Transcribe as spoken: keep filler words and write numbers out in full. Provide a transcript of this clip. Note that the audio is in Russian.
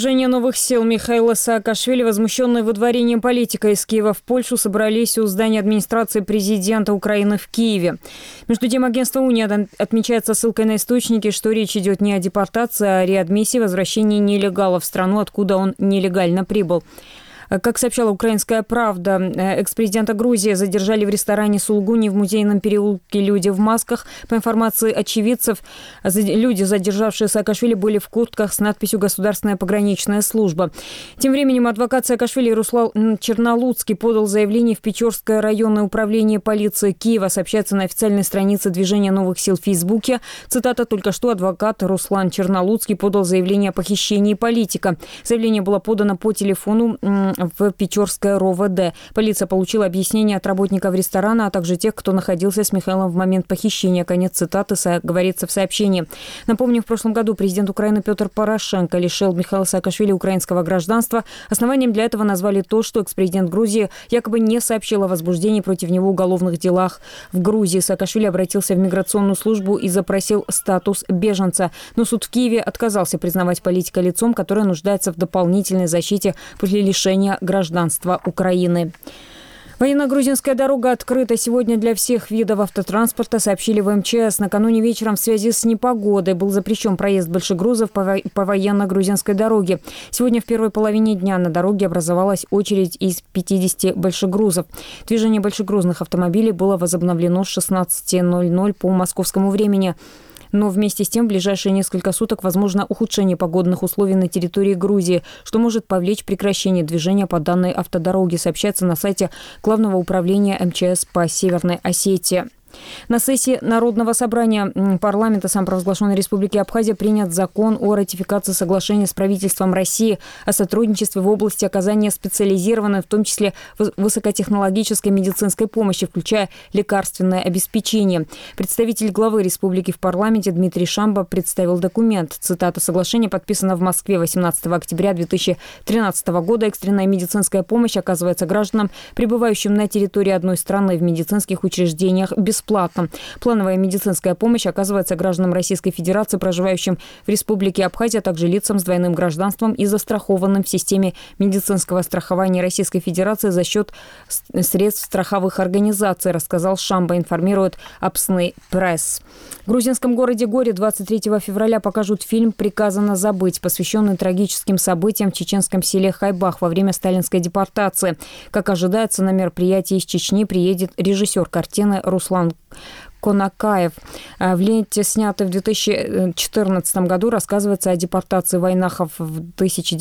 Движение новых сил Михаила Саакашвили, возмущенные выдворением политика из Киева в Польшу, собрались у здания администрации президента Украины в Киеве. Между тем, агентство «Уния» отмечает со ссылкой на источники, что речь идет не о депортации, а о реадмиссии, возвращении нелегала в страну, откуда он нелегально прибыл. Как сообщала «Украинская правда», экс-президента Грузии задержали в ресторане «Сулгуни» в музейном переулке «Люди в масках». По информации очевидцев, люди, задержавшие Саакашвили, были в куртках с надписью «Государственная пограничная служба». Тем временем адвокат Саакашвили Руслан Чернолуцкий подал заявление в Печорское районное управление полиции Киева. Сообщается на официальной странице Движения новых сил в Фейсбуке. Цитата: «Только что адвокат Руслан Чернолуцкий подал заявление о похищении политика. Заявление было подано по телефону в Печорское РОВД. Полиция получила объяснение от работников ресторана, а также тех, кто находился с Михаилом в момент похищения». Конец цитаты, говорится в сообщении. Напомню, в прошлом году президент Украины Петр Порошенко лишил Михаила Саакашвили украинского гражданства. Основанием для этого назвали то, что экс-президент Грузии якобы не сообщил о возбуждении против него уголовных делах в Грузии. Саакашвили обратился в миграционную службу и запросил статус беженца. Но суд в Киеве отказался признавать политика лицом, которое нуждается в дополнительной защите после лишения гражданства Украины. Военно-грузинская дорога открыта сегодня для всех видов автотранспорта, сообщили в эм че эс. Накануне вечером в связи с непогодой был запрещен проезд большегрузов по, во- по военно-грузинской дороге. Сегодня в первой половине дня на дороге образовалась очередь из пятидесяти большегрузов. Движение большегрузных автомобилей было возобновлено с шестнадцати ноль-ноль по московскому времени. Но вместе с тем в ближайшие несколько суток возможно ухудшение погодных условий на территории Грузии, что может повлечь прекращение движения по данной автодороге, сообщается на сайте Главного управления эм че эс по Северной Осетии. На сессии Народного собрания парламента самопровозглашенной Республики Абхазия принят закон о ратификации соглашения с правительством России о сотрудничестве в области оказания специализированной, в том числе высокотехнологической медицинской помощи, включая лекарственное обеспечение. Представитель главы республики в парламенте Дмитрий Шамба представил документ. Цитата: «Соглашение подписано в Москве восемнадцатого октября две тысячи тринадцатого года. Экстренная медицинская помощь оказывается гражданам, пребывающим на территории одной страны в медицинских учреждениях бесплатно. Бесплатно. Плановая медицинская помощь оказывается гражданам Российской Федерации, проживающим в Республике Абхазия, а также лицам с двойным гражданством и застрахованным в системе медицинского страхования Российской Федерации за счет средств страховых организаций», рассказал Шамба, информирует Апсны Пресс. В грузинском городе Горе двадцать третьего февраля покажут фильм «Приказано забыть», посвященный трагическим событиям в чеченском селе Хайбах во время сталинской депортации. Как ожидается, на мероприятие из Чечни приедет режиссер картины Руслан Конакаев. В ленте, снятой в две тысячи четырнадцатом году, рассказывается о депортации войнахов в тысяча